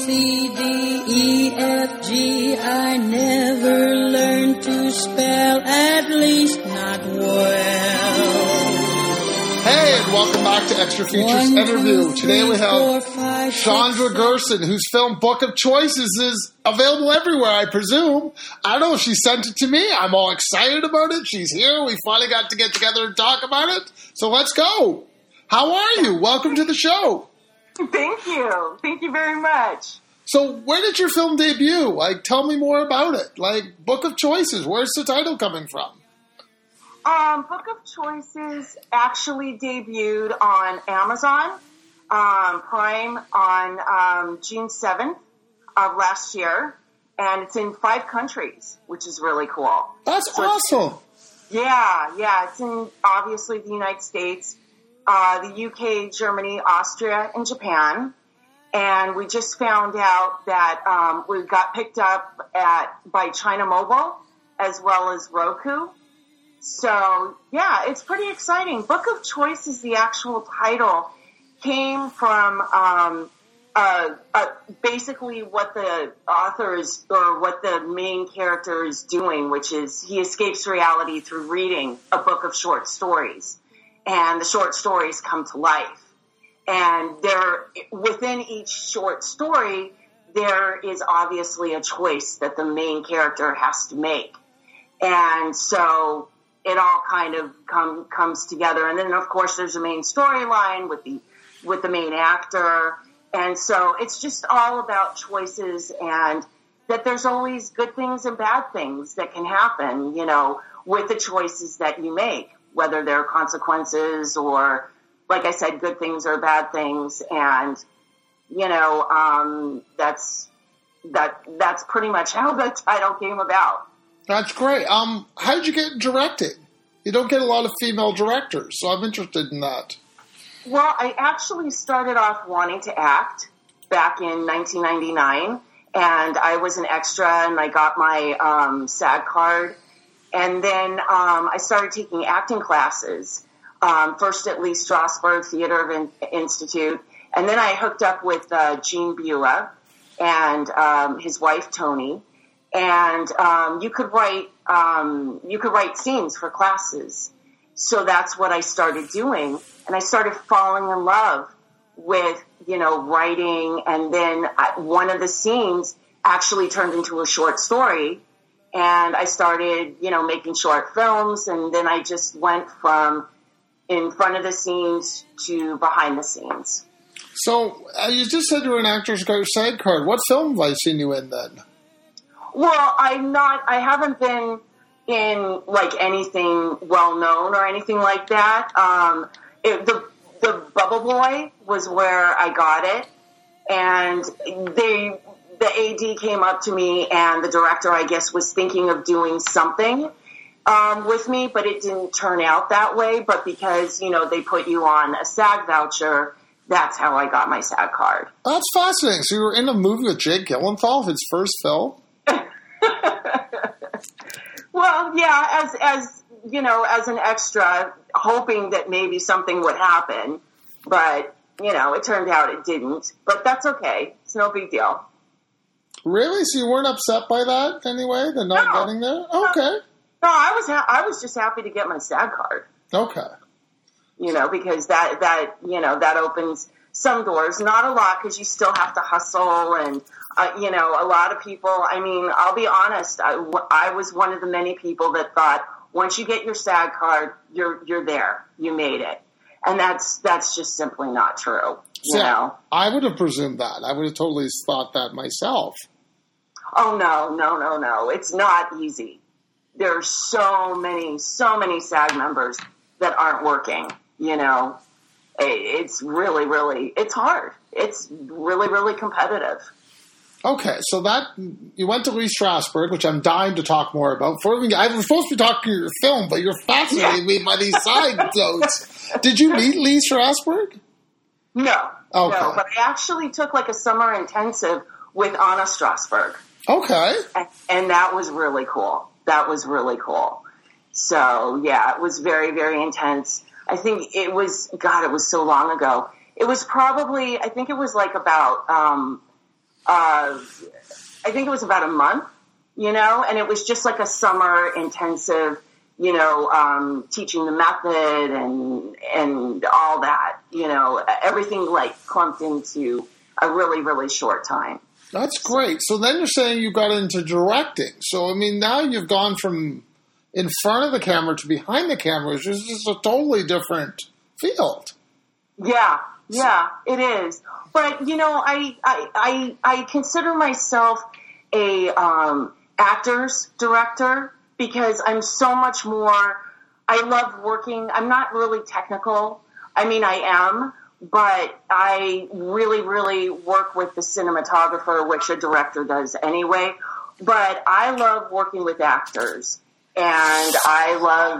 C, D, E, F, G. I never learned to spell, at least not well. Hey, and welcome back to Extra Features Interview. Today we have Chandra Gerson, whose film Book of Choices is available everywhere, I presume. I don't know if she sent it to me. I'm all excited about it. She's here. We finally got to get together and talk about it. So let's go. How are you? Welcome to the show. Thank you. Thank you very much. So where did your film debut? Like, tell me more about it. Like, Book of Choices, where's the title coming from? Book of Choices actually debuted on Amazon Prime on June 7th of last year, and it's in 5 countries, which is really cool. That's awesome. Yeah. It's in, obviously, the United States, the UK, Germany, Austria, and Japan. And we just found out that we got picked up by China Mobile as well as Roku. So, yeah, it's pretty exciting. Book of Choices, the actual title, came from basically what the author is, or what the main character is doing, which is he escapes reality through reading a book of short stories. And the short stories come to life. And within each short story, there is obviously a choice that the main character has to make. And so it all kind of comes together. And then, of course, there's a main storyline with the main actor. And so it's just all about choices, and that there's always good things and bad things that can happen, with the choices that you make, whether they're consequences or, like I said, good things or bad things. And, that's pretty much how the title came about. That's great. How did you get directing? You don't get a lot of female directors, so I'm interested in that. Well, I actually started off wanting to act back in 1999, and I was an extra, and I got my SAG card. And then I started taking acting classes, first at Lee Strasberg Theater Institute, and then I hooked up with Gene Beulah and his wife, Tony. And you could write scenes for classes. So that's what I started doing. And I started falling in love with, writing. And then one of the scenes actually turned into a short story. And I started, making short films. And then I just went from in front of the scenes to behind the scenes. So you just said you were an actor's SAG card. What film have I seen you in then? Well, I haven't been in like anything well known or anything like that. The Bubble Boy was where I got it, and the AD came up to me, and the director, I guess, was thinking of doing something with me, but it didn't turn out that way. But because they put you on a SAG voucher, that's how I got my SAG card. That's fascinating. So you were in a movie with Jake Gyllenhaal, his first film. Well, yeah, as an extra, hoping that maybe something would happen, but it turned out it didn't. But that's okay; it's no big deal. Really? So you weren't upset by that anyway? The not getting there? Okay. No, I was just happy to get my SAG card. Okay. Because that opens some doors, not a lot, because you still have to hustle, and a lot of people. I mean, I'll be honest. I was one of the many people that thought once you get your SAG card, you're there, you made it, and that's just simply not true. I would have presumed that. I would have totally thought that myself. Oh no! It's not easy. There's so many SAG members that aren't working. It's really, it's hard. It's really, really competitive. Okay, so you went to Lee Strasberg, which I'm dying to talk more about. I was supposed to be talking to your film, but you're fascinating me by these side notes. Did you meet Lee Strasberg? No. Okay. No, but I actually took like a summer intensive with Anna Strasberg. Okay. And that was really cool. So, yeah, it was very, very intense. I think it was so long ago. It was probably, I think it was like about I think it was about a month, and it was just like a summer intensive, teaching the method and all that, everything like clumped into a really, really short time. That's great. So then you're saying you got into directing. So, I mean, now you've gone from in front of the camera to behind the camera, which is just a totally different field. Yeah, it is. But, I consider myself a actor's director because I'm so much more, I love working. I'm not really technical. I mean, I am, but I really, really work with the cinematographer, which a director does anyway. But I love working with actors. And I love,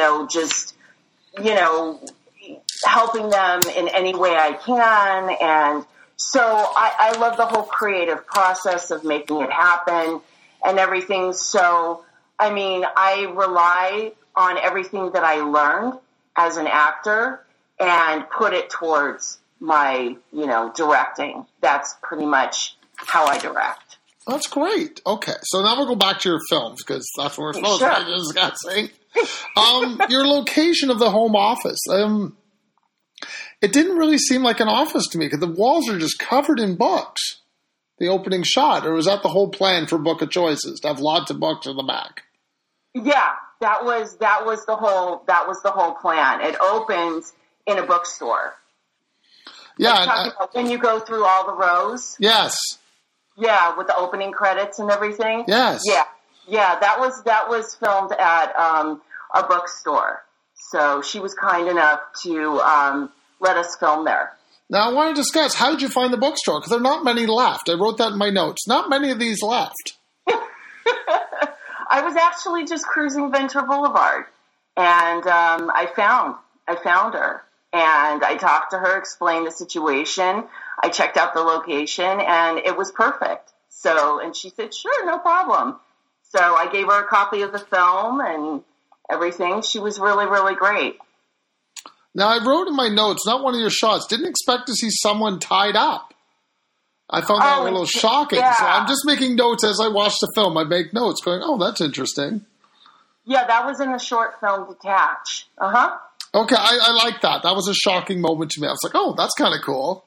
helping them in any way I can. And so I love the whole creative process of making it happen and everything. So, I mean, I rely on everything that I learned as an actor and put it towards my, directing. That's pretty much how I direct. That's great. Okay, so now we'll go back to your films because that's what we're supposed to be discussing. Your location of the home office. It didn't really seem like an office to me because the walls are just covered in books. The opening shot, or was that the whole plan for Book of Choices to have lots of books in the back? Yeah, that was the whole plan. It opens in a bookstore. Yeah, when you go through all the rows. Yes. Yeah, with the opening credits and everything. Yes. Yeah. That was filmed at a bookstore. So she was kind enough to let us film there. Now I want to discuss, how did you find the bookstore? Because there are not many left. I wrote that in my notes. Not many of these left. I was actually just cruising Ventura Boulevard, and I found her. And I talked to her, explained the situation. I checked out the location, and it was perfect. So, and she said, sure, no problem. So I gave her a copy of the film and everything. She was really, really great. Now, I wrote in my notes, not one of your shots, didn't expect to see someone tied up. I found that a little shocking. Yeah. So I'm just making notes as I watch the film. I make notes going, oh, that's interesting. Yeah, that was in the short film Detach. Uh-huh. Okay, I like that. That was a shocking moment to me. I was like, oh, that's kind of cool.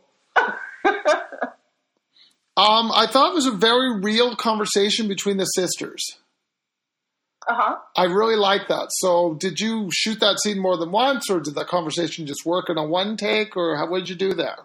I thought it was a very real conversation between the sisters. Uh-huh. I really like that. So did you shoot that scene more than once, or did that conversation just work in a one take, or what did you do there?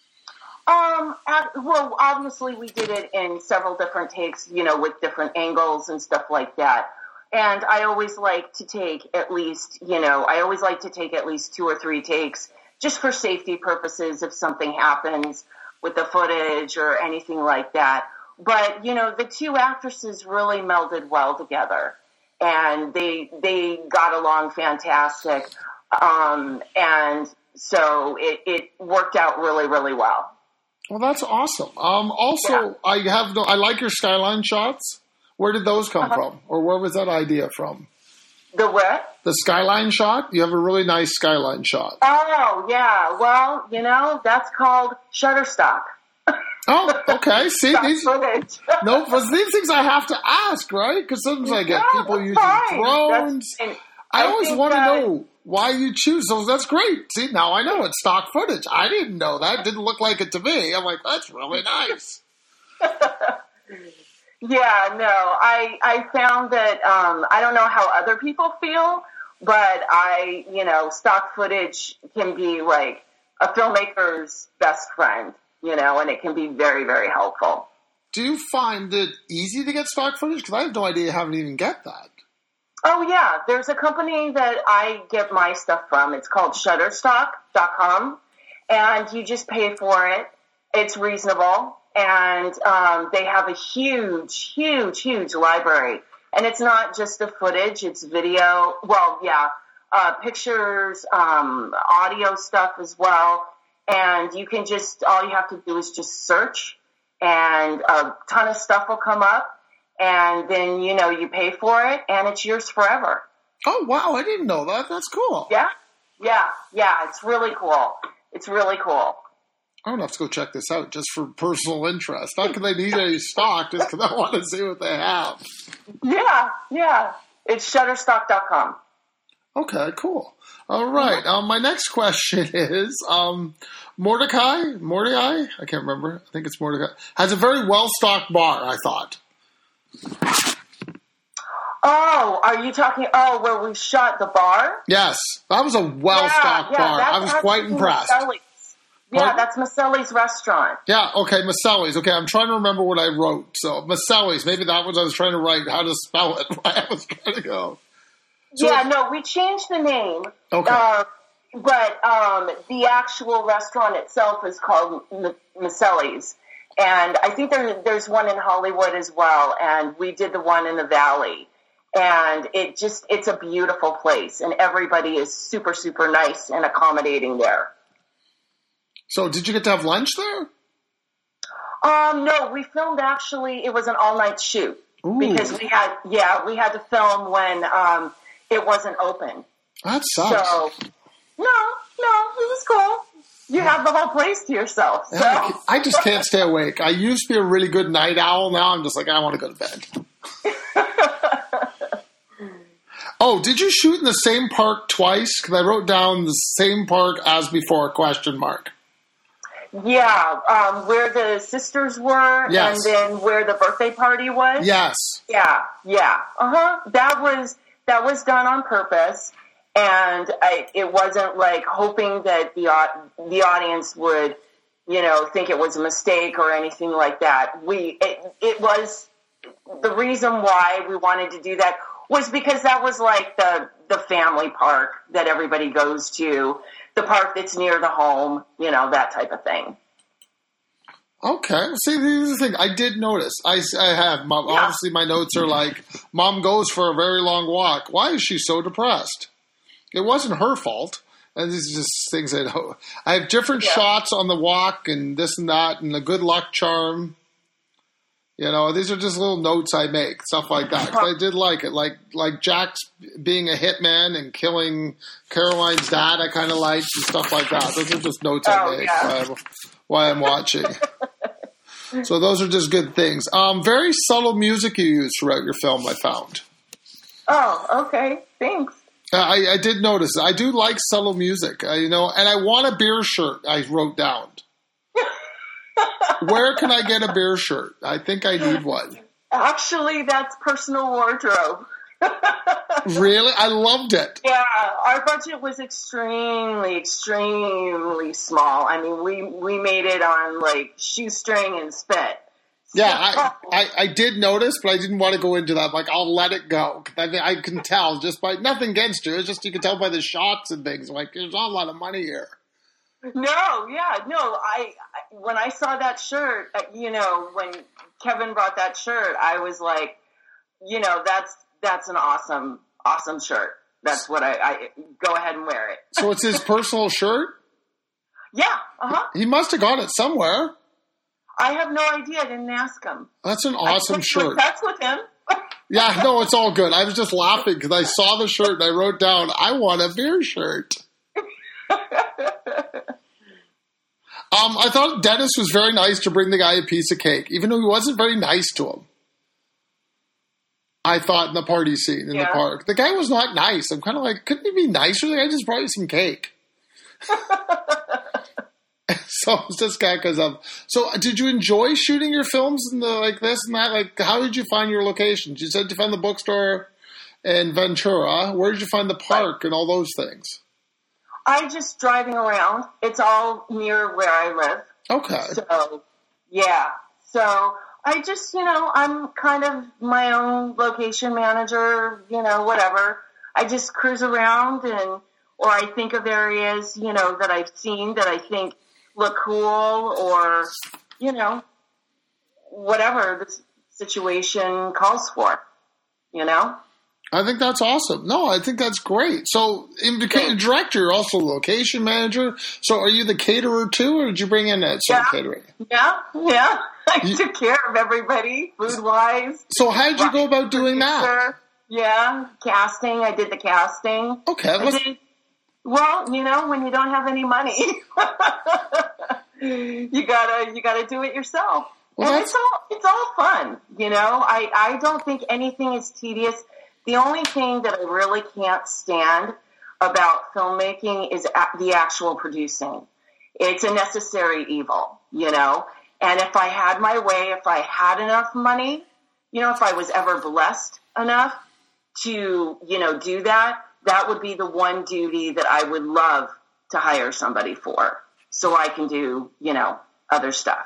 Well, obviously we did it in several different takes, with different angles and stuff like that. And I always like to take at least 2 or 3 takes just for safety purposes if something happens with the footage or anything like that. But, the two actresses really melded well together and they got along fantastic. And so it worked out really, really well. Well, that's awesome. Also, yeah. I like your skyline shots. Where did those come from? Or where was that idea from? The what? The skyline shot? You have a really nice skyline shot. Oh, yeah. Well, that's called Shutterstock. Oh, okay. See, these footage. No, but these things I have to ask, right? Because sometimes I get people using drones. I always want to know why you choose those. That's great. See, now I know it's stock footage. I didn't know that. It didn't look like it to me. I'm like, that's really nice. Yeah, no, I found that, I don't know how other people feel, but stock footage can be like a filmmaker's best friend, and it can be very, very helpful. Do you find it easy to get stock footage? Because I have no idea how to even get that. Oh, yeah. There's a company that I get my stuff from. It's called Shutterstock.com, and you just pay for it. It's reasonable. And they have a huge, huge, huge library. And it's not just the footage, it's video. Well, yeah, pictures, audio stuff as well. And you can all you have to do is just search, and a ton of stuff will come up. And then, you pay for it, and it's yours forever. Oh, wow, I didn't know that. That's cool. Yeah, it's really cool. It's really cool. I'm going to have to go check this out just for personal interest. Not because I need any stock, just because I want to see what they have. Yeah. It's Shutterstock.com. Okay, cool. All right. My next question is Mordecai? I can't remember. I think it's Mordecai. Has a very well-stocked bar, I thought. Oh, are you talking, where we shot the bar? Yes. That was a well-stocked bar. I was quite impressed. Maselli's. Yeah, that's Maselli's restaurant. Yeah, okay, Maselli's. Okay, I'm trying to remember what I wrote. So, Maselli's. Maybe that was I was trying to write, how to spell it. I was trying to go. So we changed the name. Okay. But the actual restaurant itself is called Maselli's. And I think there's one in Hollywood as well. And we did the one in the Valley. And it's a beautiful place. And everybody is super, super nice and accommodating there. So did you get to have lunch there? No, we filmed actually, it was an all-night shoot. Ooh. Because we had to film when it wasn't open. That sucks. So, no, it was cool. You have the whole place to yourself. So. Yeah, I just can't stay awake. I used to be a really good night owl. Now I'm just like, I want to go to bed. Oh, did you shoot in the same park twice? Because I wrote down the same park as before, question mark. Yeah, where the sisters were, yes. And then where the birthday party was. Yes. Yeah. That was done on purpose, and it wasn't like hoping that the audience would, think it was a mistake or anything like that. It was the reason why we wanted to do that was because that was like the family park that everybody goes to. The park that's near the home, that type of thing. Okay. See, here's the thing. I did notice. I have. Obviously, my notes are like, Mom goes for a very long walk. Why is she so depressed? It wasn't her fault. And these are just things I have different shots on the walk and this and that and the good luck charm. These are just little notes I make, stuff like that. 'Cause I did like it. Like Jack's being a hitman and killing Caroline's dad, I kind of liked, and stuff like that. Those are just notes I make while I'm watching. So those are just good things. Very subtle music you use throughout your film, I found. Oh, okay. Thanks. I did notice. I do like subtle music, and I want a beer shirt, I wrote down. Where can I get a beer shirt? I think I need one. Actually, that's personal wardrobe. Really? I loved it. Yeah, our budget was extremely, extremely small. I mean, we made it on like shoestring and spit. Yeah, I did notice, but I didn't want to go into that. Like, I'll let it go. I can tell just by nothing against you. It's just you can tell by the shots and things. Like, there's not a lot of money here. No. When I saw that shirt, when Kevin brought that shirt, I was like, that's an awesome, awesome shirt. That's what I go ahead and wear it. So it's his personal shirt? Yeah. He must have got it somewhere. I have no idea. I didn't ask him. That's an awesome shirt. That's with him. Yeah, no, it's all good. I was just laughing because I saw the shirt and I wrote down, I want a beer shirt. I thought Dennis was very nice to bring the guy a piece of cake, even though he wasn't very nice to him. I thought in the party scene in the park. The guy was not nice. I'm kind of like, couldn't he be nicer? The guy just brought you some cake. So it's just because of. So did you enjoy shooting your films and like this and that? Like, how did you find your locations? You said you found the bookstore in Ventura. Where did you find the park and all those things? I'm just driving around. It's all near where I live. Okay. So, yeah. So I just, I'm kind of my own location manager, whatever. I just cruise around or I think of areas, that I've seen that I think look cool or, whatever the situation calls for, I think that's awesome. No, I think that's great. So, in director, you're also location manager. So, are you the caterer too, or did you bring in some catering? Yeah. I took care of everybody, food-wise. So, how did you go about doing that? Yeah, casting. I did the casting. Okay. Well, when you don't have any money. you gotta do it yourself. Well, and it's all fun, you know. I don't think anything is tedious. The only thing that I really can't stand about filmmaking is the actual producing. It's a necessary evil, you know. And if I had my way, if I had enough money, you know, if I was ever blessed enough to, you know, do that, that would be the one duty that I would love to hire somebody for, so I can do, you know, other stuff.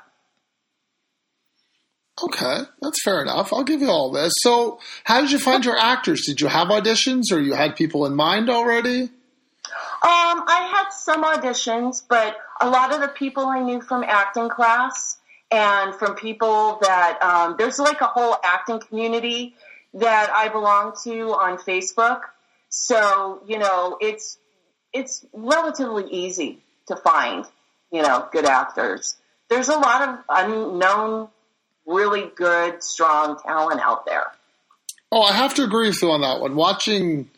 Okay, that's fair enough. I'll give you all this. So how did you find your actors? Did you have auditions, or you had people in mind already? I had some auditions, but a lot of the people I knew from acting class and from people that there's like a whole acting community that I belong to on Facebook. So, you know, it's relatively easy to find, you know, good actors. There's a lot of unknown, really good, strong talent out there. Oh, I have to agree with you on that one. Watching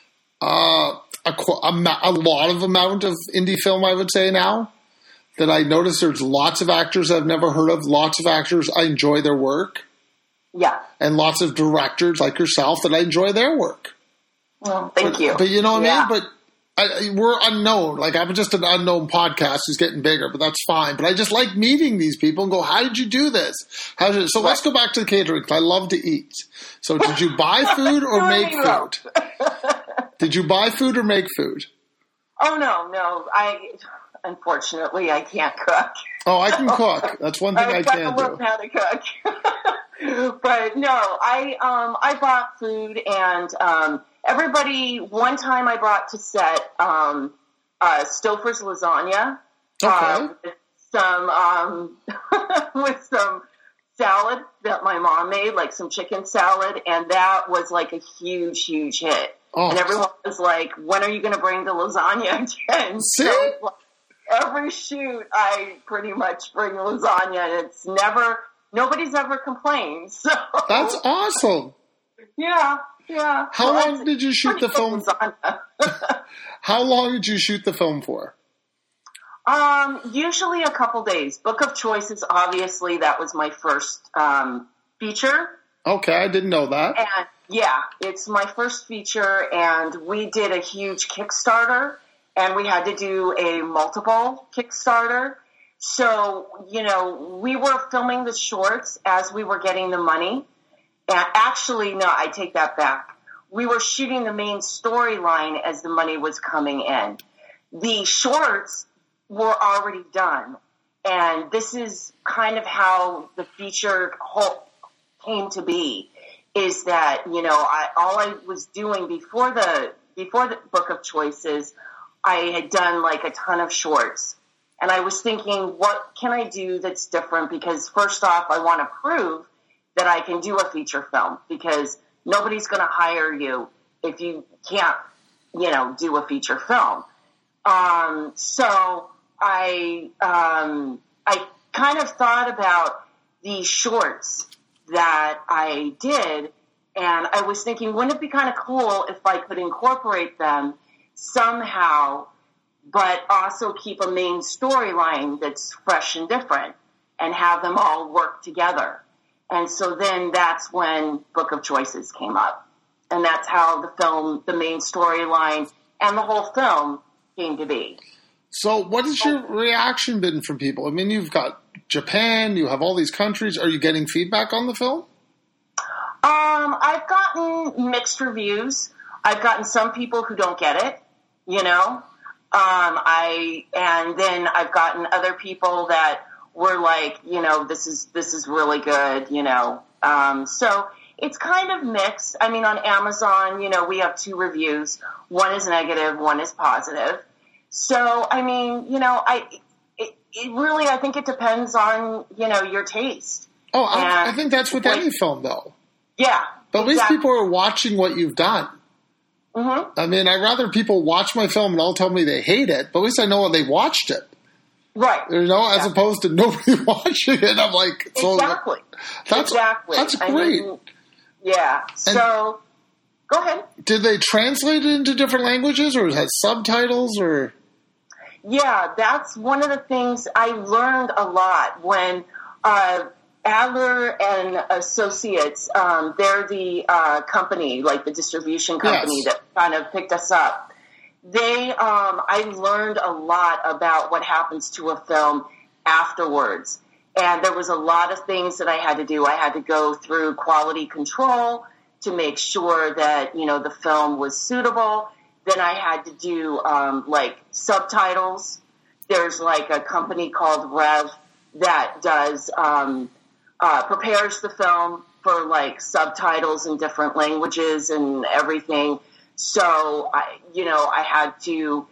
a lot of amount of indie film, I would say now, that I notice there's lots of actors I've never heard of, lots of actors I enjoy their work. Yeah. And lots of directors like yourself that I enjoy their work. Well, thank you. But you know what yeah. I mean? But we're unknown. Like, I'm just an unknown podcast who's getting bigger, but that's fine. But I just like meeting these people and go, how did you do this? So let's go back to the catering, because I love to eat. So did you buy food or make food? Did you buy food or make food? Oh, no. Unfortunately, I can't cook. Oh, I can cook. That's one thing I can do. I learn how to cook. But no, I bought food, and everybody, one time I brought to set Stouffer's lasagna. Okay. With some salad that my mom made, like some chicken salad, and that was like a huge, huge hit. Oh. And everyone was like, when are you going to bring the lasagna again? See? So like, every shoot, I pretty much bring lasagna, and it's nobody's ever complained. So that's awesome. Yeah. How long did you shoot the film? How long did you shoot the film for? Usually a couple days. Book of Choices, obviously, that was my first feature. Okay, I didn't know that. And yeah, it's my first feature, and we did a huge Kickstarter, and we had to do a multiple Kickstarter. So, you know, we were filming the shorts as we were getting the money. And actually, no, I take that back. We were shooting the main storyline as the money was coming in. The shorts were already done. And this is kind of how the feature whole came to be, is that, you know, all I was doing before the Book of Choices, I had done like a ton of shorts. And I was thinking, what can I do that's different? Because first off, I want to prove that I can do a feature film, because nobody's going to hire you if you can't, you know, do a feature film. So I kind of thought about these shorts that I did, and I was thinking, wouldn't it be kind of cool if I could incorporate them somehow, but also keep a main storyline that's fresh and different, and have them all work together. And so then that's when Book of Choices came up. And that's how the main storyline and the whole film came to be. So what has your reaction been from people? I mean, you've got Japan, you have all these countries. Are you getting feedback on the film? I've gotten mixed reviews. I've gotten some people who don't get it, you know. And then I've gotten other people that were like, you know, this is really good, you know. So it's kind of mixed. I mean, on Amazon, you know, we have 2 reviews. One is negative, one is positive. So, I mean, you know, it really, I think it depends on, you know, your taste. Oh, I think that's with any film, though. Yeah. But at least people are watching what you've done. Mm-hmm. I mean, I'd rather people watch my film and all tell me they hate it, but at least I know they watched it. Right. You know, as opposed to nobody watching it. I'm like, so exactly. That's great. I mean, yeah. So, go ahead. Did they translate it into different languages, or has subtitles, or? Yeah, that's one of the things I learned a lot when Adler and Associates, they're the company, like the distribution company that kind of picked us up. I learned a lot about what happens to a film afterwards. And there was a lot of things that I had to do. I had to go through quality control to make sure that, the film was suitable. Then I had to do, subtitles. There's a company called Rev that does, prepares the film for subtitles in different languages and everything. So I had to,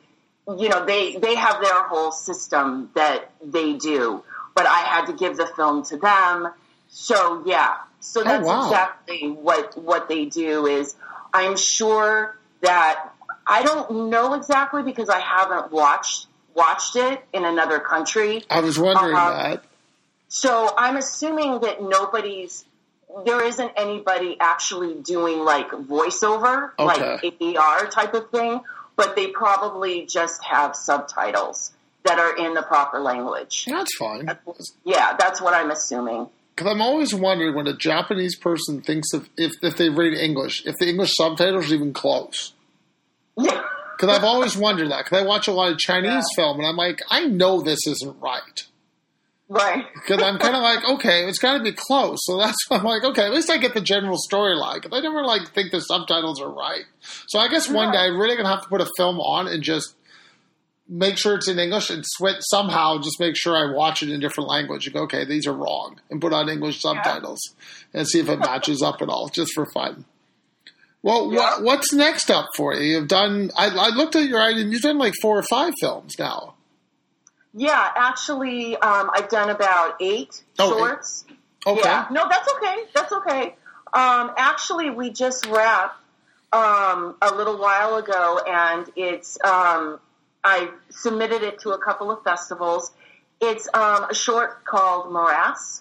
they have their whole system that they do, but I had to give the film to them. So so that's exactly what they do. Is I'm sure that I don't know exactly because I haven't watched it in another country. I was wondering that. So I'm assuming that there isn't anybody actually doing voiceover, like ADR type of thing, but they probably just have subtitles that are in the proper language. That's fine. That's what I'm assuming. Because I'm always wondering when a Japanese person thinks of if they read English, if the English subtitles are even close. Yeah. Because I've always wondered that. Because I watch a lot of Chinese film, and I'm like, I know this isn't right. Right. Because I'm kind of like, okay, it's got to be close. So that's why I'm like, okay, at least I get the general storyline. Because I never think the subtitles are right. So I guess one day I'm really going to have to put a film on and just make sure it's in English and somehow just make sure I watch it in a different language and go, okay, these are wrong, and put on English subtitles and see if it matches up at all, just for fun. Well, what's next up for you? You've done, I looked at your item, you've done 4 or 5 films now. Yeah, actually, I've done about 8 shorts. Okay. Yeah. No, that's okay. That's okay. Actually, we just wrapped a little while ago, and it's I submitted it to a couple of festivals. It's a short called Morass,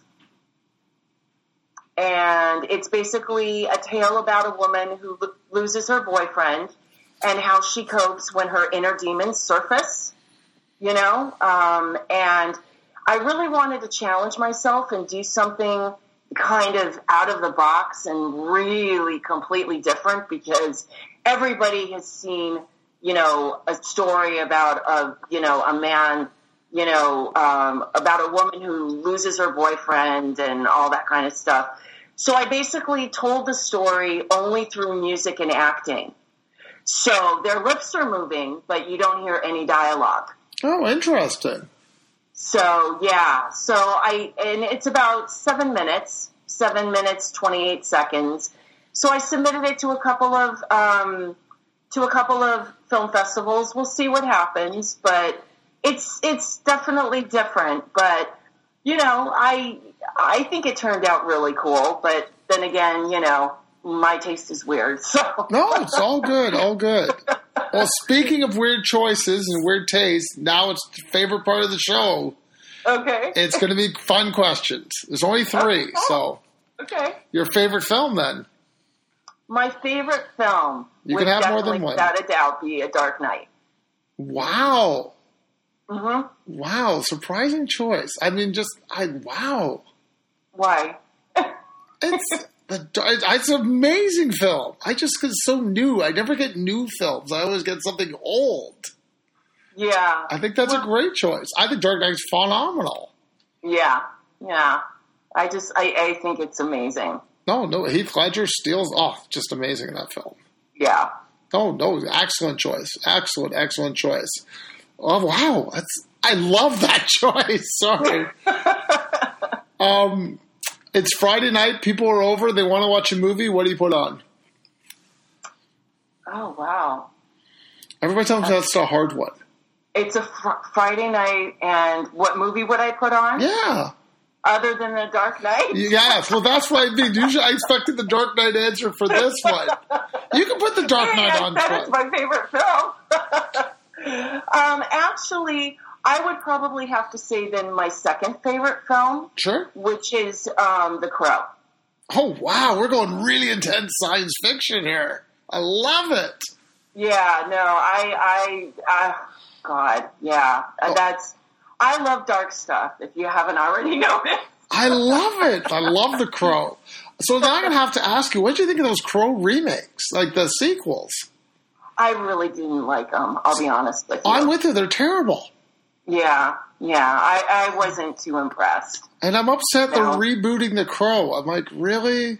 and it's basically a tale about a woman who loses her boyfriend and how she copes when her inner demons surface. And I really wanted to challenge myself and do something kind of out of the box and really completely different, because everybody has seen, a story about a man, about a woman who loses her boyfriend and all that kind of stuff. So I basically told the story only through music and acting. So their lips are moving, but you don't hear any dialogue. Oh, interesting. So, and it's about 7 minutes, 28 seconds. So I submitted it to a couple of film festivals. We'll see what happens, but it's definitely different. But, I think it turned out really cool. But then again, my taste is weird. So no, it's all good, all good. Well, speaking of weird choices and weird tastes, now it's the favorite part of the show. Okay. It's going to be fun questions. There's only 3, so. Okay. Your favorite film, then? My favorite film you can have more than one. Without a doubt, be A Dark Knight. Wow. Mm-hmm. Wow, surprising choice. I mean, wow. Why? It's an amazing film. Because it's so new. I never get new films. I always get something old. Yeah. I think that's a great choice. I think Dark Knight's phenomenal. Yeah. I think it's amazing. No, Heath Ledger steals. Oh, just amazing in that film. Yeah. Oh, no, excellent choice. Excellent choice. Oh, wow. I love that choice. Sorry. It's Friday night. People are over. They want to watch a movie. What do you put on? Oh, wow. Everybody tells me that's a hard one. It's a Friday night, and what movie would I put on? Yeah. Other than The Dark Knight? Yes. Well, that's what I mean. Usually I expected the Dark Knight answer for this one. You can put the Dark Knight on. That is my favorite film. Actually, I would probably have to say then my second favorite film. Sure. Which is The Crow. Oh, wow. We're going really intense science fiction here. I love it. Yeah, no, God, yeah. I love dark stuff, if you haven't already noticed. I love it. I love The Crow. So now I'm going to have to ask you, what do you think of those Crow remakes, like the sequels? I really didn't like them, I'll be honest with you. I'm with you. They're terrible. Yeah. I wasn't too impressed. And I'm upset they're rebooting The Crow. I'm like, really?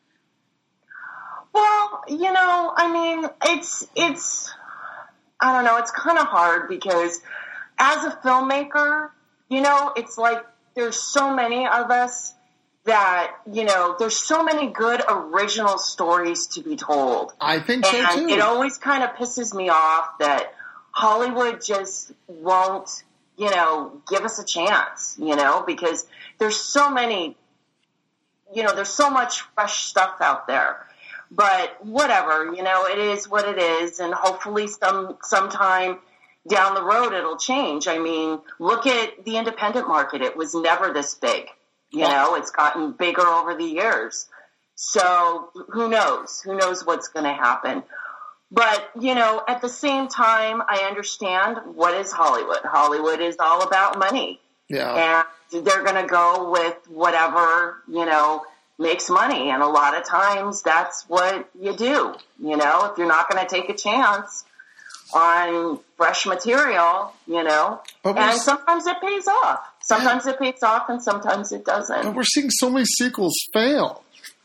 Well, I mean, it's I don't know, it's kind of hard because as a filmmaker, it's like there's so many of us that, there's so many good original stories to be told. I think so, too. And it always kind of pisses me off that Hollywood just won't, give us a chance, because there's so many, there's so much fresh stuff out there. But whatever, it is what it is, and hopefully sometime down the road it'll change. I mean, look at the independent market. It was never this big. It's gotten bigger over the years. So who knows? Who knows what's going to happen? But, at the same time, I understand what is Hollywood. Hollywood is all about money. Yeah. And they're going to go with whatever, makes money. And a lot of times that's what you do. If you're not going to take a chance on fresh material, and sometimes it pays off. Sometimes it pays off and sometimes it doesn't. But we're seeing so many sequels fail.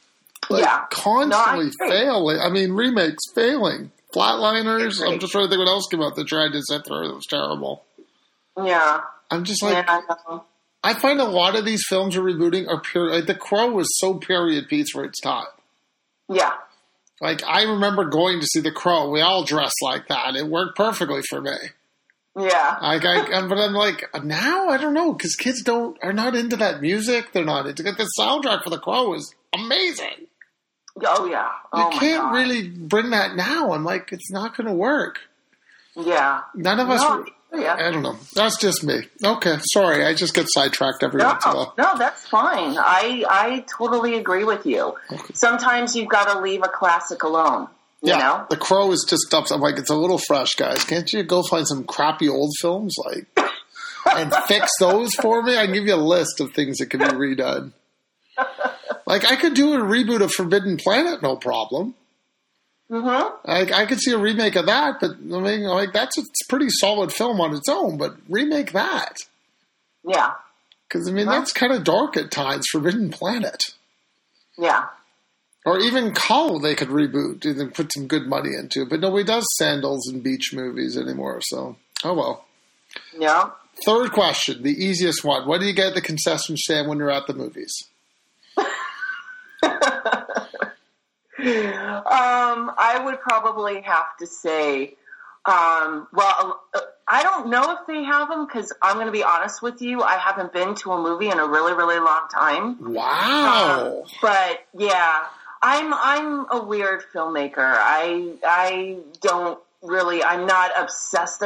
Constantly failing. I mean, remakes failing. Flatliners. I'm just trying to think what else came out that tried to sit through. It was terrible. Yeah. I'm just like, I find a lot of these films are rebooting are pure. Like, The Crow was so period piece for its time. Yeah. Like, I remember going to see The Crow. We all dressed like that. It worked perfectly for me. Yeah. But I'm like, now? I don't know, because kids are not into that music. They're not into it. The soundtrack for The Crow is amazing. Oh, yeah. You can't really bring that now. I'm like, it's not going to work. Yeah. None of us... Yeah. I don't know. That's just me. Okay, sorry. I just get sidetracked every once in a while. No, that's fine. I totally agree with you. Okay. Sometimes you've got to leave a classic alone. You know? The Crow is just stuff. I'm like, it's a little fresh, guys. Can't you go find some crappy old films and fix those for me? I can give you a list of things that can be redone. Like, I could do a reboot of Forbidden Planet, no problem. Mm-hmm. I could see a remake of that, but I mean, that's a pretty solid film on its own. But remake that, yeah, because that's kind of dark at times. Forbidden Planet, yeah, or even Cull they could reboot and put some good money into. But nobody does sandals and beach movies anymore. So well. Yeah. Third question, the easiest one: what do you get at the concession stand when you're at the movies? I would probably have to say, I don't know if they have them because I'm going to be honest with you, I haven't been to a movie in a really, really long time. Wow. But yeah, I'm a weird filmmaker. I don't really, I'm not obsessed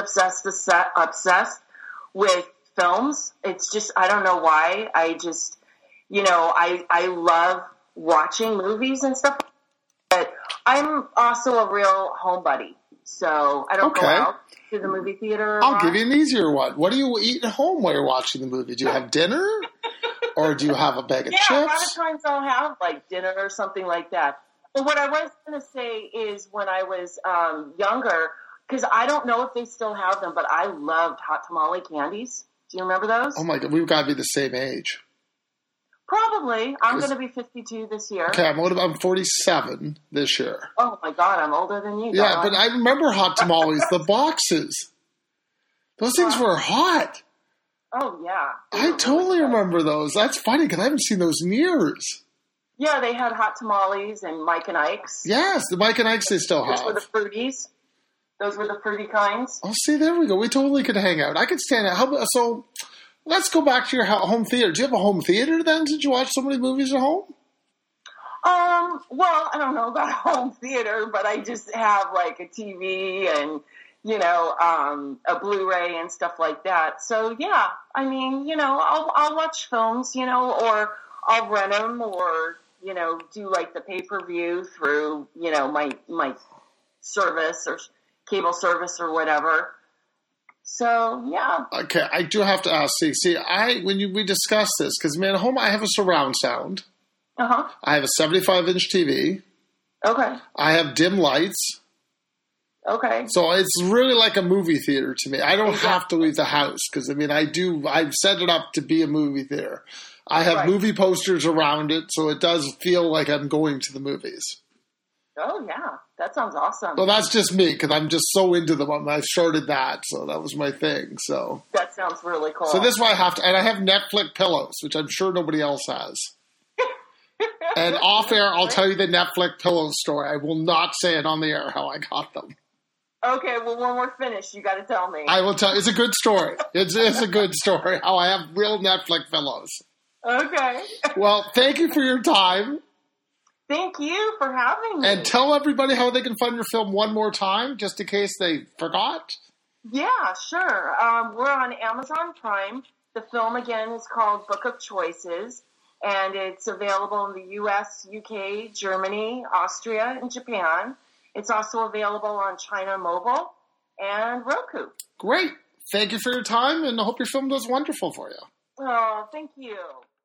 with films. It's just, I don't know why. I just, I love watching movies and stuff. But I'm also a real homebody, so I don't go out to the movie theater. I'll give you an easier one. What do you eat at home while you're watching the movie? Do you have dinner, or do you have a bag of chips? Yeah, a lot of times I'll have dinner or something like that. But what I was going to say is when I was younger, because I don't know if they still have them, but I loved hot tamale candies. Do you remember those? Oh my God, we've got to be the same age. Probably. I'm going to be 52 this year. Okay, I'm 47 this year. Oh my God, I'm older than you. Yeah, but I remember hot tamales, the boxes. Those things were hot. Oh, yeah. I totally remember those. That's funny because I haven't seen those in years. Yeah, they had hot tamales and Mike and Ike's. Yes, the Mike and Ike's they still have. Those were the fruities. Those were the fruity kinds. Oh, see, there we go. We totally could hang out. I could stand out. So... let's go back to your home theater. Do you have a home theater then? Did you watch so many movies at home? Well, I don't know about home theater, but I just have a TV and, a Blu-ray and stuff like that. So yeah, I mean, I'll watch films, or I'll rent them or, do the pay-per-view through, my service or cable service or whatever. So, yeah. Okay, I do have to ask. We discussed this, because, man, at home I have a surround sound. Uh-huh. I have a 75-inch TV. Okay. I have dim lights. Okay. So it's really like a movie theater to me. I don't have to leave the house because, I've set it up to be a movie theater. I have movie posters around it, so it does feel like I'm going to the movies. Oh, yeah. That sounds awesome. Well, that's just me because I'm just so into them. I started that, so that was my thing. So that sounds really cool. So this is why I have to, and I have Netflix pillows, which I'm sure nobody else has. And off air, I'll tell you the Netflix pillow story. I will not say it on the air how I got them. Okay, well, when we're finished, you got to tell me. I will tell. It's a good story. It's a good story how I have real Netflix pillows. Okay. Well, thank you for your time. Thank you for having me. And tell everybody how they can find your film one more time, just in case they forgot. Yeah, sure. We're on Amazon Prime. The film, again, is called Book of Choices, and it's available in the U.S., UK, Germany, Austria, and Japan. It's also available on China Mobile and Roku. Great. Thank you for your time, and I hope your film does wonderful for you. Oh, thank you.